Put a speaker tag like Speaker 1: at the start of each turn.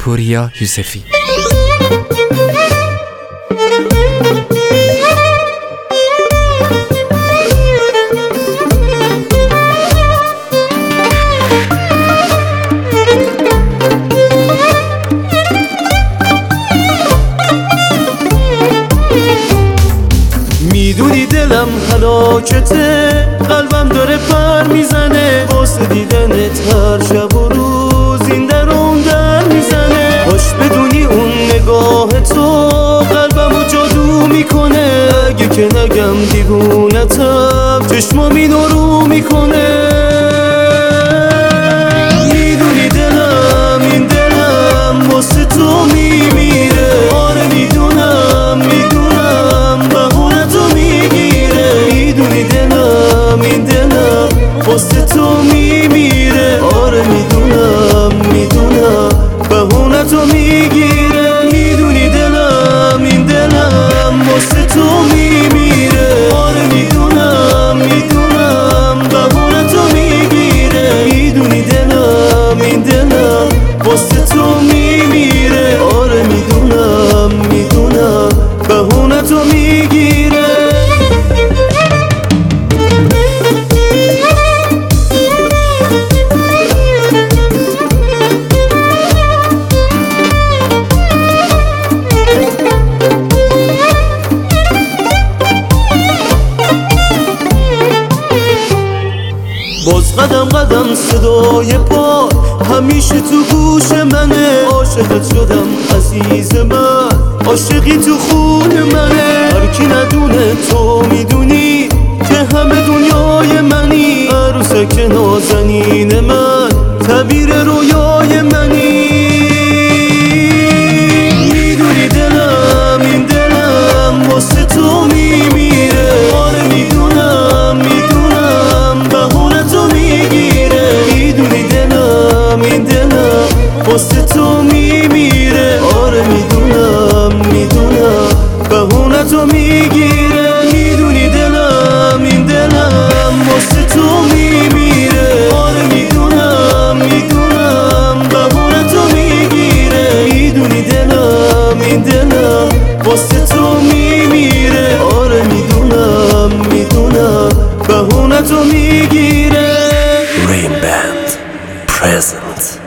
Speaker 1: پوریا یوسفی.
Speaker 2: میدونی دلم هلاکته، قلبم داره پر میزنه واسه دیدنت هر شب و روز این در اون در میزنه. باش بدونی اون نگاه تو قلبمو جادو میکنه، اگه که نگم دیوونتم چشمامی نورو میکنه. میدونی دلم این دلم واسه تو میمیره، آره میدونم بهونتو میگیره. میدونی دلم این دلم واسه تو میمیره، آره میدونم بهونتو میگیره. میدونی دلم این دلم واسه تو میمیره، آره میدونم بهونتو میگیره. میدونی دلم این دلم واسه تو میمیره، آره میدونم بهونتو میگیره. باز قدم قدم صدای پا همیشه تو گوش منه. عاشقت شدم عزیز من، عاشقی تو خون منه. هر کی ندونه تو میدونی که همه دنیای منی، عروسک نازنین من، تعبیر رویای منی. میدونی دلم این دلم واسه تو میمیره، آره میدونم بهونتو میگیره. میدونی دلم این دلم واسه تو میمیره، آره میدونم بهونتو میگیره. میدونی دلم این دلم واسه تو میمیره، آره میدونم بهونتو میگیره. میدونی دلم این دلم واسه تو میمیره، آره میدونم بهونتو میگیره.
Speaker 3: Rain Band present.